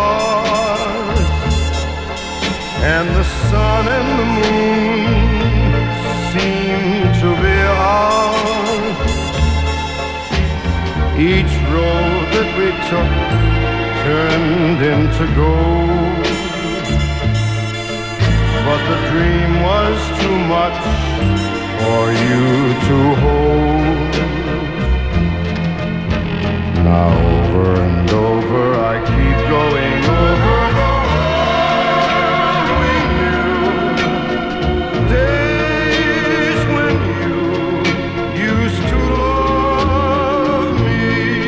stars, and the sun and the moon seemed to be ours. Each road that we took turned into gold, but the dream was too much for you to hold. Now over and over I keep going over the world we knew, days when you used to love me.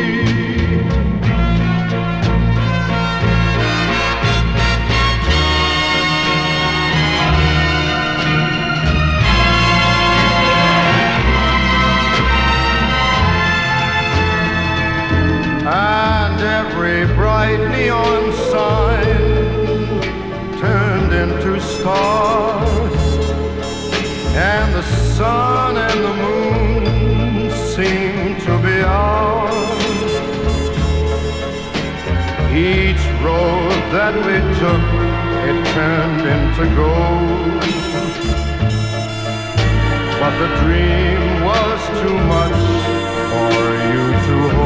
And every bright neon sign turned into stars, and the sun and the moon seemed to be ours. Each road that we took, it turned into gold, but the dream was too much for you to hold.